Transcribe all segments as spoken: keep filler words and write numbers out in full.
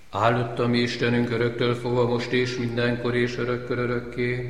Áldott mi Istenünk öröktől fogva most és mindenkor és örökkör örökké.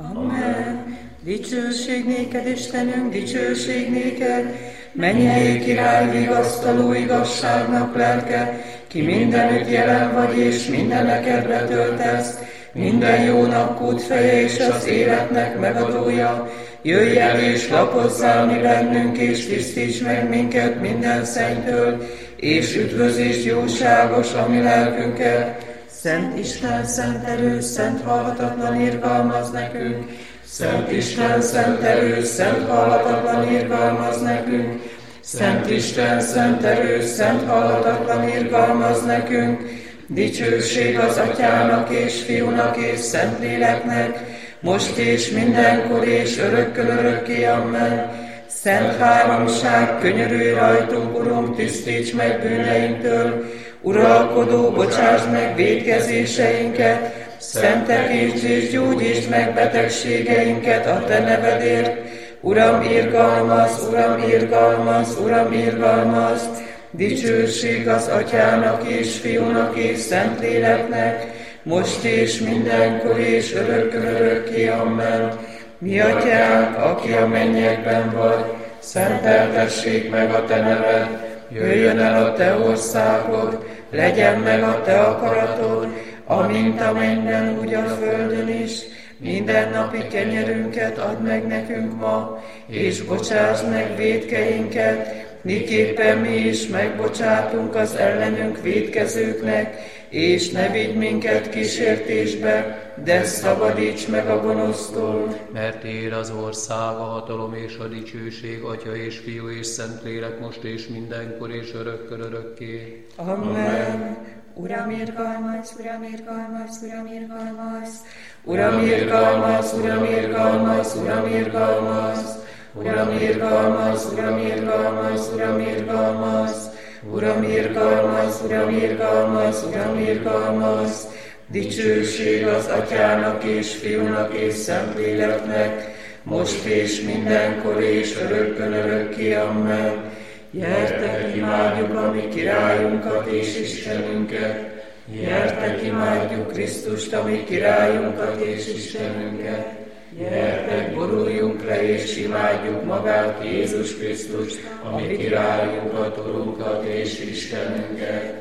Amen. Dicsőség néked, Istenünk, dicsőség néked, mennyei király, vigasztaló igazságnak lelke, ki mindenütt jelen vagy és mindenekedre töltesz, minden jónak útfeje és az életnek megadója. Jöjj el és lapozzál mi bennünk, és tisztíts meg minket minden szennytől, és üdvözítsd jóságos a mi lelkünket. Szent Isten, szent erő, szent halhatatlan irgalmaz nekünk. Szent Isten, szent erő, szent halhatatlan irgalmaz nekünk. Szent Isten, szent erő, szent halhatatlan irgalmaz nekünk. Dicsőség az Atyának és Fiúnak és Szentléleknek, most és mindenkor és örökkön örökké. Amen. Szent háromság, könyörülj rajtunk, Urunk, tisztíts meg bűneinktől. Uralkodó, bocsásd meg vétkezéseinket, szentekítsd és gyógyítsd meg betegségeinket a Te nevedért. Uram, irgalmaz, Uram, irgalmaz, Uram, irgalmaz. Dicsőség az Atyának és Fiúnak és Szentléleknek, most és mindenkor és örökkön örökké. Amen. Mi Atyánk, aki a mennyekben vagy, szenteltessék meg a Te neved, jöjjön el a Te országod, legyen meg a Te akaratod, amint a mennyben, úgy a földön is. Minden napi kenyerünket add meg nekünk ma, és bocsásd meg vétkeinket, miképpen mi is megbocsátunk az ellenünk vétkezőknek, és ne vigy minket kísértésbe, de szabadíts meg a gonosztól. Mert Téd az ország, a hatalom és a dicsőség, Atya és Fiú és Szentlélek, most és mindenkor és örökkön örökké. Amen. Amen. Uram, irgalmaz, Uram, irgalmaz, Uram, irgalmaz. Uram, irgalmaz, Uram, irgalmaz, Uram, irgalmaz. Uram, irgalmaz, Uram, irgalmaz, Uram, irgalmaz. Uram, irgalmaz, Uram, irgalmaz, Uram, irgalmaz. Dicsőség az Atyának és Fiúnak és Szentléleknek, most és mindenkor és örökkön örökké. Amen. Gyertek, imádjuk a mi királyunkat és Istenünket. Gyertek, imádjuk Krisztust, a mi királyunkat és Istenünket. Gyertek, boruljunk le és imádjuk magát, Jézus Krisztust, a mi királyunkat, Urunkat és Istenünket.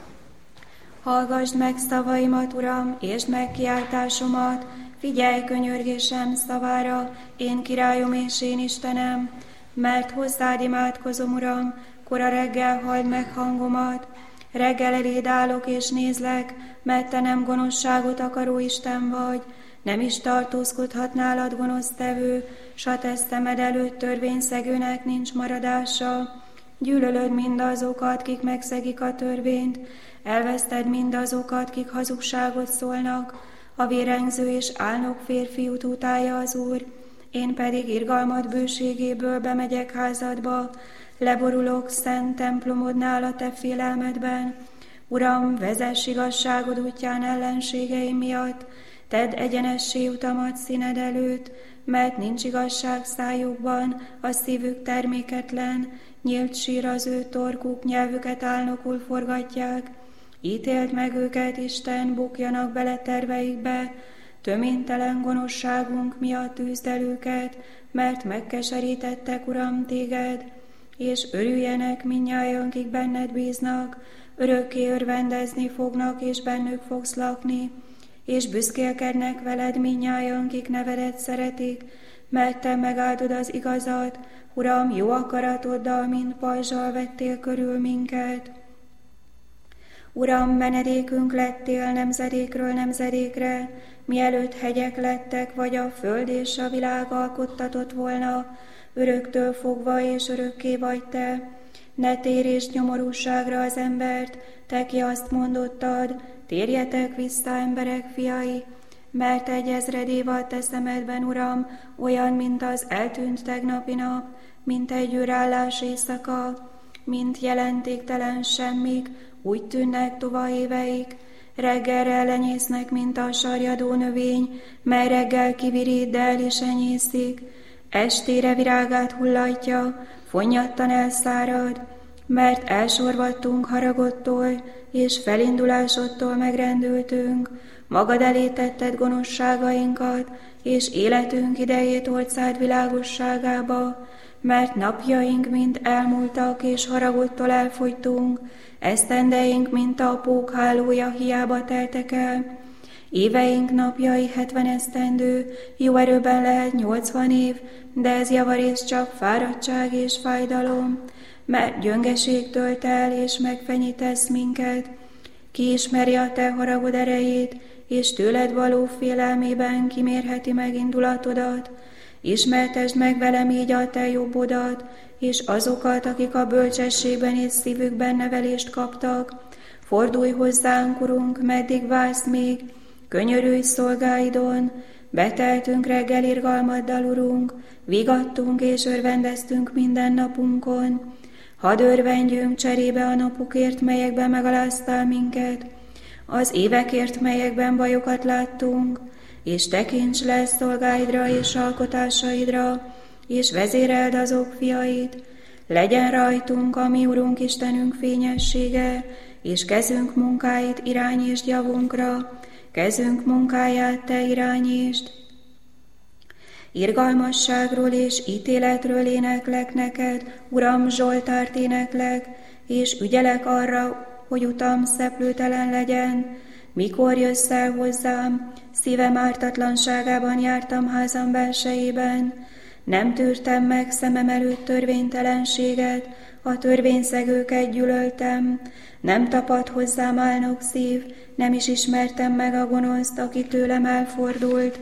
Hallgasd meg szavaimat, Uram, és meg kiáltásomat, figyelj könyörgésem szavára, én királyom és én Istenem, mert hozzád imádkozom, Uram, kora reggel halld meg hangomat. Reggel eléd állok és nézlek, mert Te nem gonoszságot akaró Isten vagy, nem is tartózkodhat nálad gonosztevő, s a Te szemed előtt törvényszegőnek nincs maradása. Gyűlölöd mindazokat, kik megszegik a törvényt, elveszted mindazokat, kik hazugságot szólnak, a vérengző és álnok férfiút utálja az Úr. Én pedig irgalmad bőségéből bemegyek házadba, leborulok szent templomodnál a Te félelmedben. Uram, vezess igazságod útján ellenségeim miatt, tedd egyenessé utamat színed előtt, mert nincs igazság szájukban, a szívük terméketlen, nyílt sír az ő torkuk, nyelvüket álnokul forgatják. Ítéld meg őket, Isten, bukjanak bele terveikbe, töménytelen gonoszságunk miatt űzd el őket, mert megkeserítettek, Uram, Téged, és örüljenek mindnyájan, kik benned bíznak, örökké örvendezni fognak, és bennük fogsz lakni, és büszkélkednek veled mindnyájan, kik nevedet szeretik, mert Te megáldod az igazat, Uram, jó akaratoddal, mint pajzsal vettél körül minket. Uram, menedékünk lettél nemzedékről nemzedékre, mielőtt hegyek lettek, vagy a föld és a világ alkottatott volna, öröktől fogva és örökké vagy Te. Ne térés nyomorúságra az embert, Te, ki azt mondottad, térjetek vissza, emberek fiai, mert egy ezred év a Te szemedben, Uram, olyan, mint az eltűnt tegnapi nap, mint egy űrállás éjszaka, mint jelentéktelen semmik, úgy tűnnek tova éveik, reggelre lenyésznek, mint a sarjadó növény, mely reggel kivirít, de el is enyészik, estére virágát hullatja, fonnyattan elszárad, mert elsorvadtunk haragodtól, és felindulásodtól megrendültünk, magad elé tetted gonoszságainkat, és életünk idejét hordszád világosságába, mert napjaink mind elmúltak, és haragodtól elfogytunk, esztendeink, mint a pók hálója, hiába teltek el. Éveink napjai hetven esztendő, jó erőben lehet nyolcvan év, de ez javarészt csak fáradtság és fájdalom, mert gyöngeség tölt el, és megfenyítesz minket. Ki ismeri a te haragod erejét, és tőled való félelmében kimérheti meg indulatodat. Ismertesd meg velem így a te jobbodat, és azokat, akik a bölcsességben és szívükben nevelést kaptak. Fordulj hozzánk, Urunk, meddig vársz még, könyörülj szolgáidon, beteltünk reggel irgalmaddal, Urunk, vigadtunk és örvendeztünk minden napunkon. Hadd örvendjünk cserébe a napokért, melyekben megaláztál minket, az évekért, melyekben bajokat láttunk, és tekints le szolgáidra és alkotásaidra, és vezéreld azok fiait. Legyen rajtunk a mi Urunk Istenünk fényessége, és kezünk munkáit irányítsd javunkra, kezünk munkáját te irányítsd. Irgalmasságról és ítéletről éneklek neked, Uram, Zsoltárt éneklek, és ügyelek arra, hogy utam szeplőtelen legyen. Mikor jössz el hozzám, szívem ártatlanságában jártam házam belsejében. Nem tűrtem meg szemem előtt törvénytelenséget, a törvényszegőket gyűlöltem. Nem tapadt hozzám álnok szív, nem is ismertem meg a gonoszt, aki tőlem elfordult.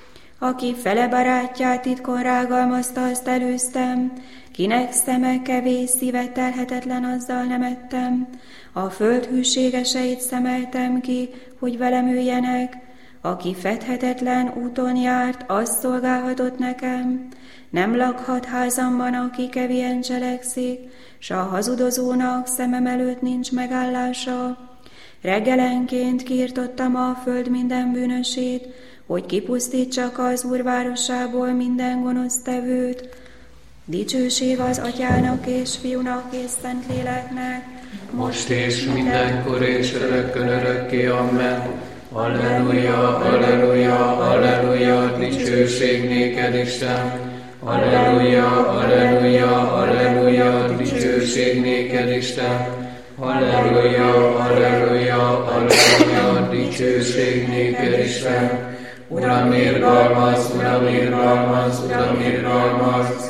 Aki fele barátját titkon rágalmazta, azt előztem, kinek szeme kevés, szíve telhetetlen, azzal nem ettem. A föld hűségeseit szemeltem ki, hogy velem üljenek. Aki fedhetetlen úton járt, az szolgálhatott nekem. Nem lakhat házamban, aki kevien cselekszik, s a hazudozónak szemem előtt nincs megállása. Reggelenként kiirtottam a föld minden bűnösét, hogy kipusztítsak az Úr városából minden gonosz tevőt. Dicsőség az Atyának és Fiúnak és Szentléleknek, most és mindenkor és örökkön örökké, amen. Alleluja, alleluja, alleluja, dicsőség néked, Isten. Alleluja, alleluja, alleluja, dicsőség néked, Isten. Alleluja, alleluja, alleluja, dicsőség néked, Isten. Uram, irgalmaz, Uram, irgalmaz, Uram, irgalmaz.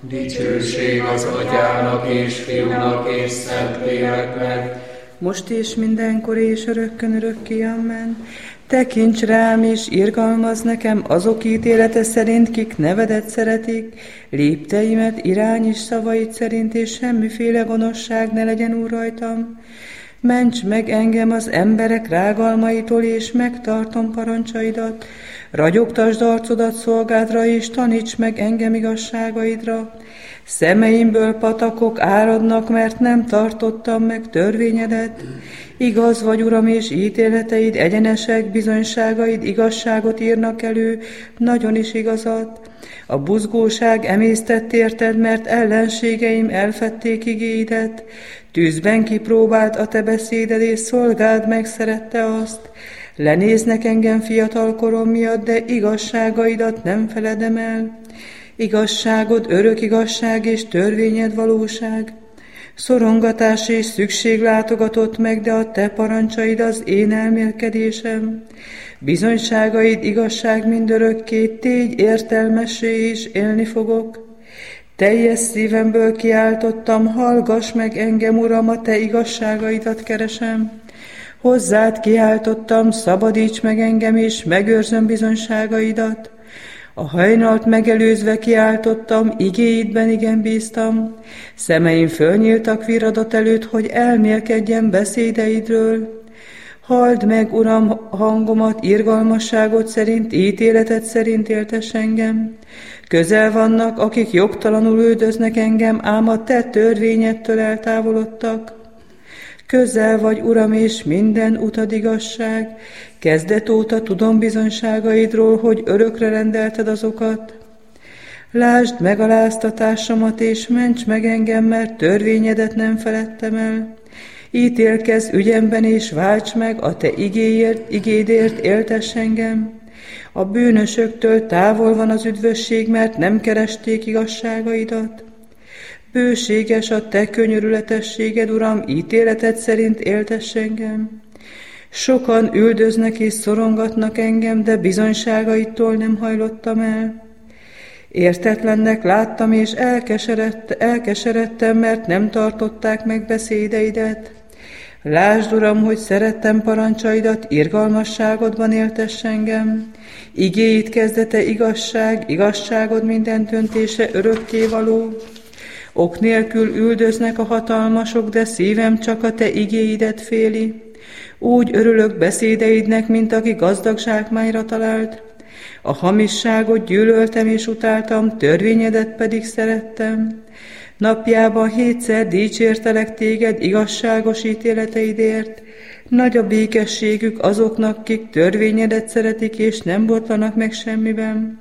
Dicsőség az Atyának és Fiúnak és Szentléleknek, most és mindenkor és örökkön örökké, amen. Tekints rám és irgalmazz nekem azok ítélete szerint, kik nevedet szeretik, lépteimet irányíts szavaid szerint, és semmiféle gonoszság ne legyen, Úr, rajtam. Ments meg engem az emberek rágalmaitól, és megtartom parancsaidat. Ragyogtasd arcodat szolgádra, és taníts meg engem igazságaidra. Szemeimből patakok áradnak, mert nem tartottam meg törvényedet. Igaz vagy, Uram, és ítéleteid egyenesek, bizonyságaid igazságot írnak elő, nagyon is igazat. A buzgóság emésztett érted, mert ellenségeim elfedték igéidet. Tűzben kipróbált a te beszéded, és szolgád megszerette azt. Lenéznek engem fiatal korom miatt, de igazságaidat nem feledem el. Igazságod örök igazság, és törvényed valóság. Szorongatás és szükség látogatott meg, de a te parancsaid az én elmélkedésem. Bizonyságaid igazság mindörökké, tégy értelmessé, és élni fogok. Teljes szívemből kiáltottam, hallgass meg engem, Uram, a te igazságaidat keresem. Hozzád kiáltottam, szabadíts meg engem, és megőrzöm bizonyságaidat. A hajnalt megelőzve kiáltottam, igéidben igen bíztam. Szemeim fölnyíltak viradat előtt, hogy elmélkedjem beszédeidről. Halld meg, Uram, hangomat, irgalmasságot szerint, ítéletet szerint éltess engem. Közel vannak, akik jogtalanul üldöznek engem, ám a te törvényettől eltávolodtak. Közel vagy, Uram, és minden utad igazság. Kezdet óta tudom bizonyságaidról, hogy örökre rendelted azokat. Lásd megaláztatásomat, és ments meg engem, mert törvényedet nem feledtem el. Ítélkezz ügyemben, és válts meg, a te igéért, igédért éltess engem. A bűnösöktől távol van az üdvösség, mert nem keresték igazságaidat. Bőséges a te könyörületességed, Uram, ítéleted szerint éltess engem. Sokan üldöznek és szorongatnak engem, de bizonyságaitól nem hajlottam el. Értetlennek láttam, és elkeserett, elkeseredtem, mert nem tartották meg beszédeidet. Lásd, Uram, hogy szerettem parancsaidat, irgalmasságodban éltess engem. Igéid kezdete igazság, igazságod minden döntése örökkévaló. Ok nélkül üldöznek a hatalmasok, de szívem csak a te igéidet féli. Úgy örülök beszédeidnek, mint aki gazdag zsákmányra talált. A hamisságot gyűlöltem és utáltam, törvényedet pedig szerettem. Napjában hétszer dicsértelek téged igazságos ítéleteidért. Nagy a békességük azoknak, kik törvényedet szeretik, és nem botlanak meg semmiben.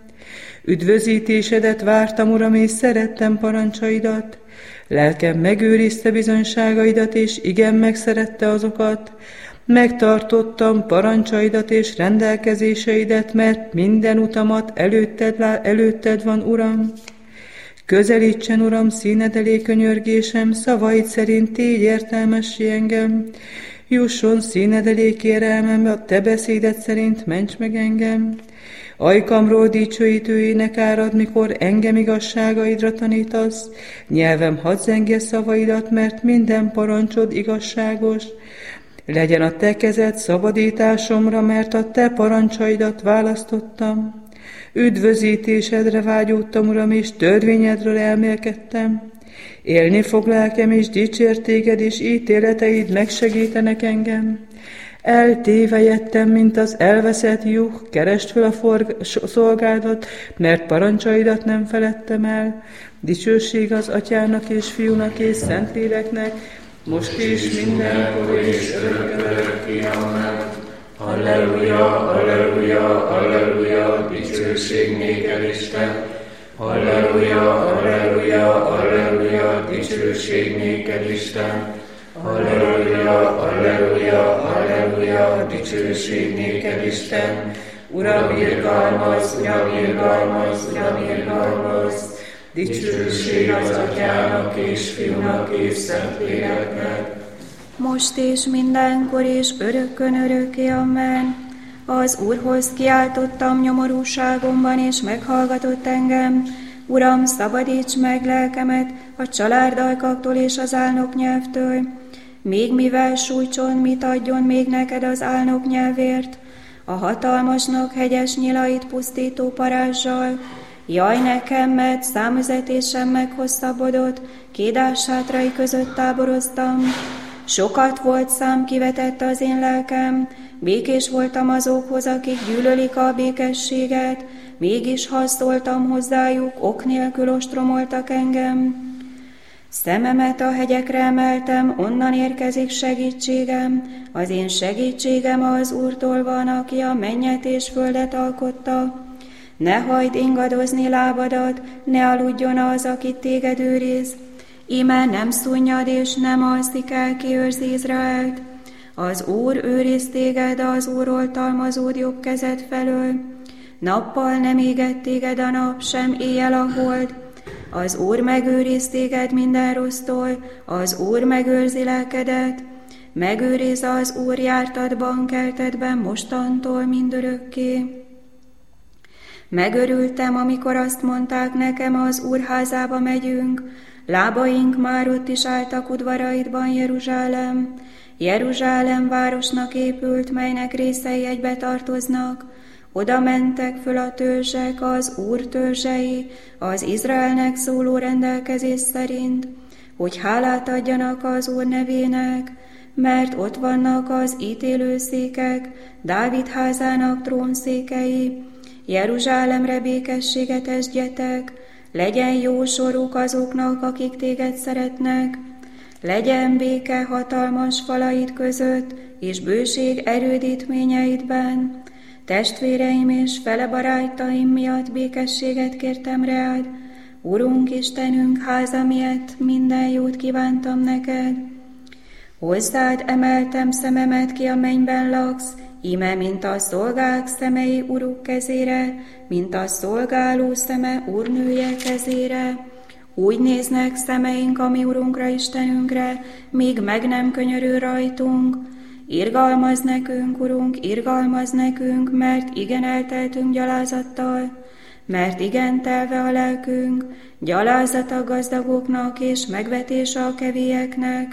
Üdvözítésedet vártam, Uram, és szerettem parancsaidat. Lelkem megőrizte bizonyságaidat, és igen megszerette azokat. Megtartottam parancsaidat és rendelkezéseidet, mert minden utamat előtted, előtted van, Uram. Közelítsen, Uram, színed elé könyörgésem, szavaid szerint tégy értelmessé engem. Jusson színed elé kérelmem, a te beszéded szerint ments meg engem. Ajkamról dicsőítő ének árad, mikor engem igazságaidra tanítasz. Nyelvem hadd zengje szavaidat, mert minden parancsod igazságos. Legyen a te kezed szabadításomra, mert a te parancsaidat választottam. Üdvözítésedre vágyódtam, Uram, és törvényedről elmélkedtem. Élni fog lelkem, és dicsért téged, és ítéleteid megsegítenek engem. Eltévejettem, mint az elveszett juh, keresd fel a forg- szolgádat, mert parancsaidat nem feledtem el. Dicsőség az Atyának és Fiúnak és Szentléleknek, most is mindenkor és örökké. Amen. Halleluja, halleluja, halleluja, dicsőség néked, Isten. Halleluja, halleluja, halleluja, dicsőség néked, Isten. Halleluja, halleluja, halleluja, dicsőség néked, Isten. Uram, irgalmaz, Uram, irgalmaz, Uram, irgalmaz. Dicsőség az Atyának és Fiúnak és Szentléleknek. Most és mindenkor és örökkön örökké. Amen. Az Úrhoz kiáltottam nyomorúságomban, és meghallgatott engem. Uram, szabadíts meg lelkemet a csalárdalkaktól és az álnok nyelvtől. Még mivel sújtson, mit adjon még neked az álnok nyelvért? A hatalmasnak hegyes nyilait pusztító parázssal. Jaj nekem, mert számüzetésem meghosszabbodott, Kédás sátrai között táboroztam. Sokat volt szám, kivetett az én lelkem, békés voltam azokhoz, akik gyűlölik a békességet, mégis ha szóltam hozzájuk, ok nélkül ostromoltak engem. Szememet a hegyekre emeltem, onnan érkezik segítségem, az én segítségem az Úrtól van, aki a mennyet és földet alkotta. Ne hagyd ingadozni lábadat, ne aludjon az, aki téged őriz. Íme nem szunnyad és nem alszik el, ki őrzi Izraelt. Az Úr őriz téged, az Úr oltalmazód jobb kezed felől. Nappal nem éget téged a nap, sem éjjel a hold. Az Úr megőriz téged minden rossztól, az Úr megőrzi lelkedet. Megőriz az Úr jártadban, keltedben, mostantól mindörökké. Megörültem, amikor azt mondták nekem, az Úr házába megyünk. Lábaink már ott is álltak udvaraidban, Jeruzsálem. Jeruzsálem városnak épült, melynek részei egybe tartoznak. Oda mentek föl a törzsek, az Úr törzsei, az Izraelnek szóló rendelkezés szerint, hogy hálát adjanak az Úr nevének, mert ott vannak az ítélőszékek, Dávid házának trónszékei. Jeruzsálemre békességet esdjetek, legyen jó soruk azoknak, akik téged szeretnek, legyen béke hatalmas falaid között, és bőség erődítményeidben. Testvéreim és fele barátaim miatt békességet kértem reád, Urunk Istenünk háza miatt minden jót kívántam neked. Hozzád emeltem szememet ki a mennyben laksz, íme mint a szolgák szemei uruk kezére, mint a szolgáló szeme úrnője kezére. Úgy néznek szemeink a mi Urunkra, Istenünkre, míg meg nem könyörül rajtunk. Irgalmaz nekünk, Urunk, irgalmaz nekünk, mert igen elteltünk gyalázattal, mert igen telve a lelkünk, gyalázat a gazdagoknak és megvetés a kevélyeknek.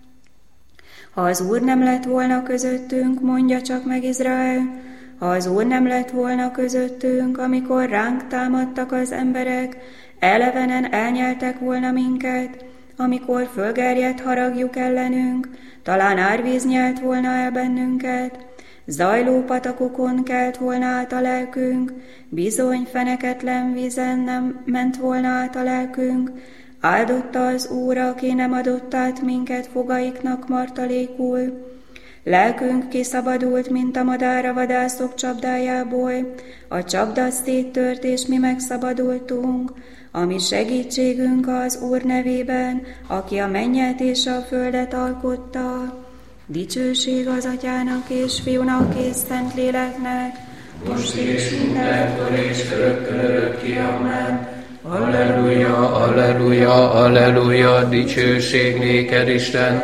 Ha az Úr nem lett volna közöttünk, mondja csak meg Izrael, ha az Úr nem lett volna közöttünk, amikor ránk támadtak az emberek, elevenen elnyeltek volna minket, amikor fölgerjedt haragjuk ellenünk, talán árvíz nyelt volna el bennünket, zajló patakokon kelt volna át a lelkünk, bizony feneketlen vízen nem ment volna át a lelkünk, áldotta az Úr, aki nem adott át minket fogaiknak martalékul. Lelkünk kiszabadult, mint a madár a vadászok csapdájából, a csapda széttört, és mi megszabadultunk. A mi segítségünk az Úr nevében, aki a mennyet és a földet alkotta. Dicsőség az Atyának és Fiúnak és Szentléleknek, most és mindenkor és örökkön örökké. Amen. Alleluja, alleluja, alleluja, dicsőség néked, Isten.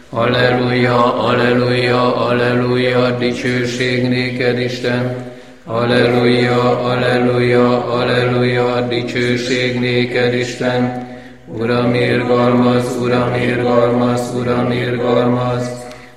Alleluja, alleluja, alleluja, dicsőség néked, Isten. Alleluja, alleluja, alleluja, dicsőség néked, Isten. Uram, irgalmaz, Uram, irgalmaz, Uram, irgalmaz.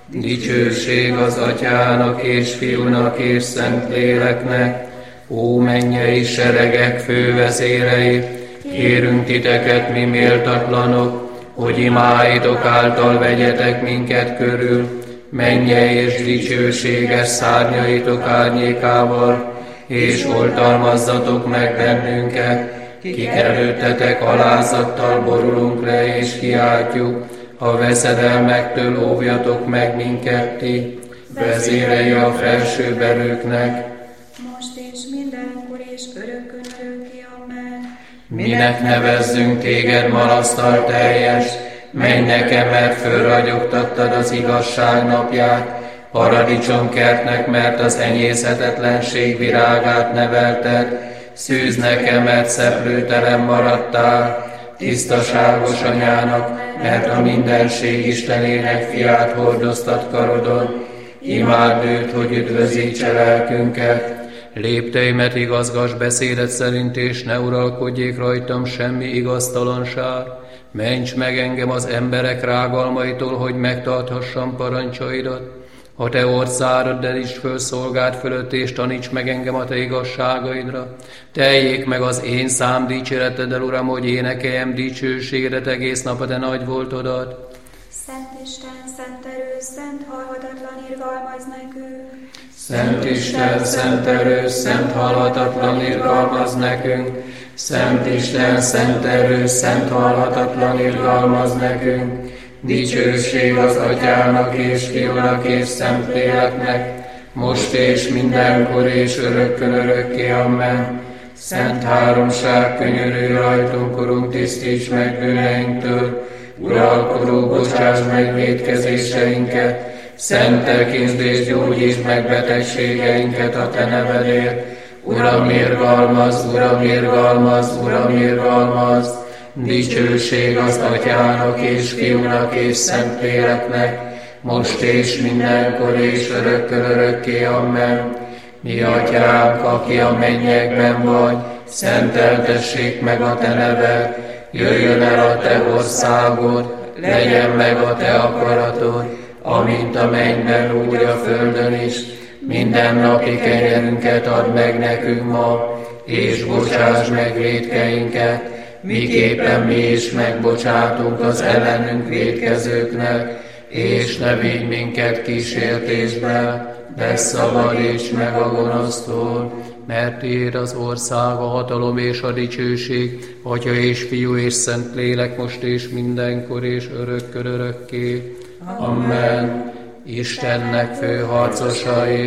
Dicsőség az Atyának és Fiúnak és Szentléleknek. Ó mennyei seregek fővezérei, kérünk titeket, mi méltatlanok, hogy imáitok által vegyetek minket körül, mennyei és dicsőséges szárnyaitok árnyékával, és oltalmazzatok meg bennünket, kik előttetek alázattal borulunk le és kiáltjuk, a veszedelmektől óvjatok meg minket ti, vezérei a felsőbb erőknek, most és mindenkor és örökkön örökké. Amen. Minek nevezzünk téged malasztal teljes, menj nekem, mert fölragyogtattad az igazság napját, paradicsomkertnek, mert az enyészhetetlenség virágát nevelted, szűz nekem, mert szeplőtelen maradtál, tisztaságos anyának, mert a mindenség Istenének fiát hordoztat karodon, imád őt, hogy üdvözítse lelkünket. Lépteimet igazgass beszédet szerint, és ne uralkodjék rajtam semmi igaztalanság. Ments meg engem az emberek rágalmaitól, hogy megtarthassam parancsaidat. Ha te orszárod, derítsd föl szolgád fölött, és taníts meg engem a te igazságaidra. Teljék meg az én szám dicséreteddel, Uram, hogy énekeljem dicsőségedet egész nap a te nagy voltodat. Szent Isten, szent erő, szent halhatatlan irgalmaz nekünk. Szent Isten, szent erő, szent halhatatlan irgalmaz nekünk. Szent Isten, szent erő, szent halhatatlan irgalmaz nekünk. Dicsőség az Atyának és Fiúnak és Szentléleknek, most és mindenkor és örökkön örökké. Amen. Szent háromság, könyörülj rajtunk, Urunk, tisztíts meg bűneinktől. Uralkodó, bocsáss meg vétkezéseinket, szent tekintsd és gyógyítsd meg betegségeinket a te nevedért. Uram, irgalmaz, Uram, irgalmaz, Uram, irgalmaz. Dicsőség az Atyának és Fiúnak és Szentléleknek, most és mindenkor és örökkön örökké. Amen. Mi Atyánk, aki a mennyekben vagy, szenteltessék meg a te neved, jöjjön el a te országod, legyen meg a te akaratod, amint a mennyben, úgy a földön is. Minden napi kenyerünket add meg nekünk ma, és bocsáss meg vétkeinket, miképpen mi is megbocsátunk az ellenünk vétkezőknek, és ne vigy minket kísértésbe, de szabadíts meg a gonosztól, mert tiéd az ország, a hatalom és a dicsőség, Atya és Fiú és Szentlélek, most és mindenkor és örökkön örökké. Amen. Istennek főharcosai,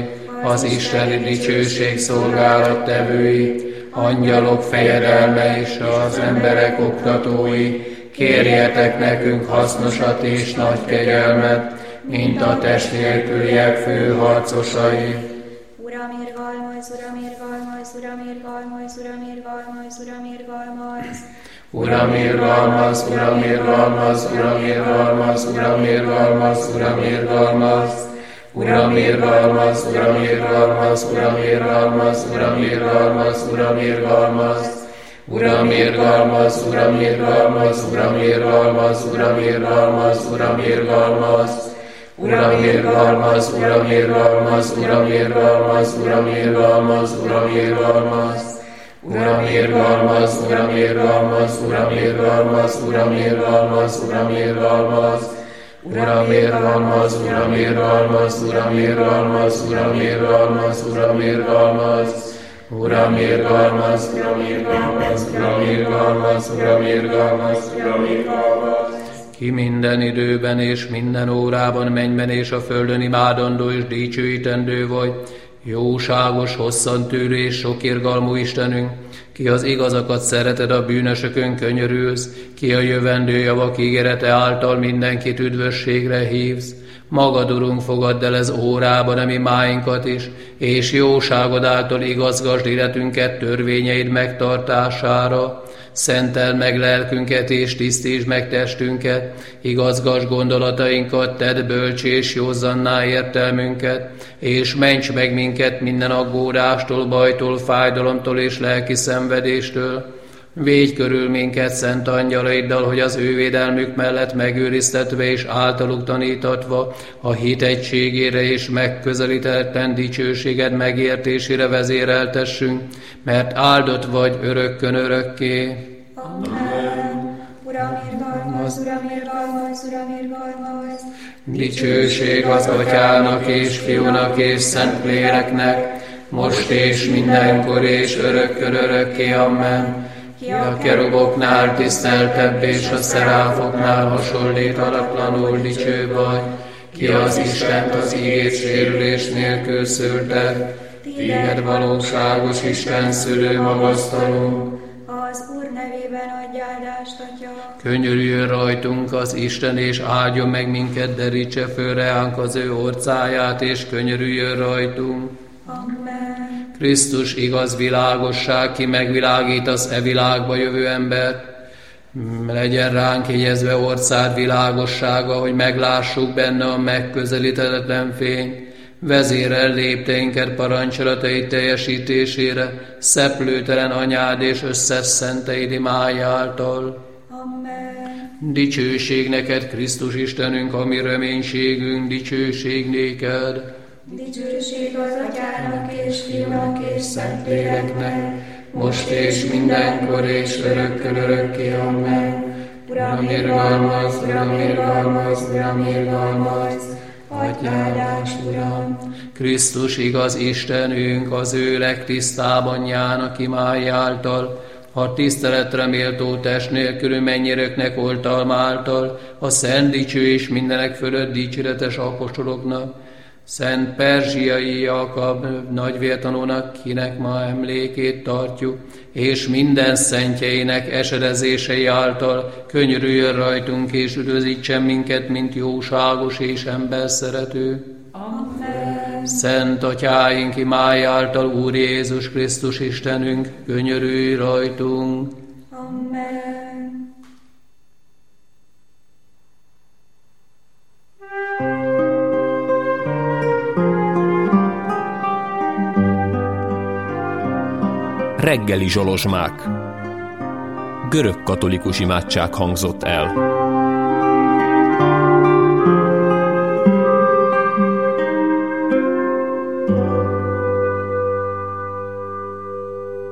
az isteni dicsőség szolgálattevői, angyalok fejedelme és az emberek oktatói, kérjetek nekünk hasznosat és nagy kegyelmet, mint a test nélküliek főharcosai. Uram, irgalmaz, Uram, irgalmaz, Uram, irgalmaz, Uram, irgalmaz, Uram, irgalmaz. Uram, irgalmaz, Uram, irgalmaz, Uram, irgalmaz, Uram, irgalmaz, Uram, irgalmaz. Uram, irgalmaz, Uram, irgalmaz, Uram, irgalmaz, Uram, irgalmaz, Uram, irgalmaz. Uram, irgalmaz, Uram, irgalmaz, Uram, irgalmaz, Uram, irgalmaz, Uram, irgalmaz. Uram, irgalmaz, Uram, irgalmaz, Uram, irgalmaz, Uram, irgalmaz, Uram, irgalmaz. Uram, irgalmaz, Uram, irgalmaz, Uram, irgalmaz, Uram, irgalmaz, Uram, irgalmaz. Uram, irgalmaz, Uram, irgalmaz, Uram, irgalmaz, Uram, irgalmaz, Uram, irgalmaz. Uram, irgalmaz, Uram, irgalmaz, Uram, irgalmaz, Uram, irgalmaz, Uram, irgalmaz. Ki minden időben és minden órában mennyben és a földön imádandó és dicsőítendő vagy, jóságos, hosszantűrő és sokirgalmú Istenünk, ki az igazakat szereted, a bűnösökön könyörülsz, ki a jövendő javak ígérete által mindenkit üdvösségre hívsz. Magad, Urunk, fogadd el ez órában a mi máinkat is, és jóságod által igazgasd életünket törvényeid megtartására. Szenteld meg lelkünket és tisztítsd meg testünket, igazgasd gondolatainkat, tedd bölcs és józanná értelmünket, és ments meg minket minden aggódástól, bajtól, fájdalomtól és lelki szenvedéstől. Védj körül minket szent angyalaiddal, hogy az ő védelmük mellett megőriztetve és általuk tanítatva a hit egységére és megközelíthetetlen dicsőséged megértésére vezéreltessünk, mert áldott vagy örökkön örökké. Amen. Uram, irgalmaz, Uram, irgalmaz, Uram, irgalmaz. Dicsőség az Atyának és Fiúnak és Szentléleknek, most és mindenkor és örökkön örökké. Amen. Ki a keruboknál tiszteltebb és a szeráfoknál hasonlítalatlanul dicső vagy, ki az Istent az igét sérülés nélkül szülte, téged valóságos Isten szülő magasztalunk. Az Úr nevében adj áldást, Atya. Könyörüljön rajtunk az Isten, és áldjon meg minket, derítse föl reánk az ő orcáját, és könyörüljön rajtunk. Amen. Krisztus igaz világosság, ki megvilágítasz e világba jövő embert. Legyen ránk jegyezve orcád világossága, hogy meglássuk benne a megközelíthetetlen fény. Vezérel lépteinket parancsolatai teljesítésére, szeplőtelen anyád és összes szenteid imája által. Amen. Dicsőség neked, Krisztus Istenünk, a mi reménységünk, dicsőség néked. Dicsőség az Atyának és Fiúnak és Szentléleknek, most és mindenkor és örökkön örökké. Amen. Uram, irgalmaz, Uram, irgalmaz, Uram, irgalmaz, adj áldást, Uram. Krisztus igaz Istenünk, az ő legtisztább anyjának imája által, a tiszteletre méltó test nélkülű mennyöröknek oltalma által, a szent dicső és mindenek fölött dicséretes apostoloknak, Szent Perzsiai Jakab nagyvértanúnak, kinek ma emlékét tartjuk, és minden szentjeinek esedezései által könyörüljön rajtunk, és üdvözítsen minket, mint jóságos és emberszerető. Amen. Szent Atyáink imája által, Úr Jézus Krisztus Istenünk, könyörülj rajtunk. Amen. Reggeli zsolozsmák. Görög katolikus imádság hangzott el.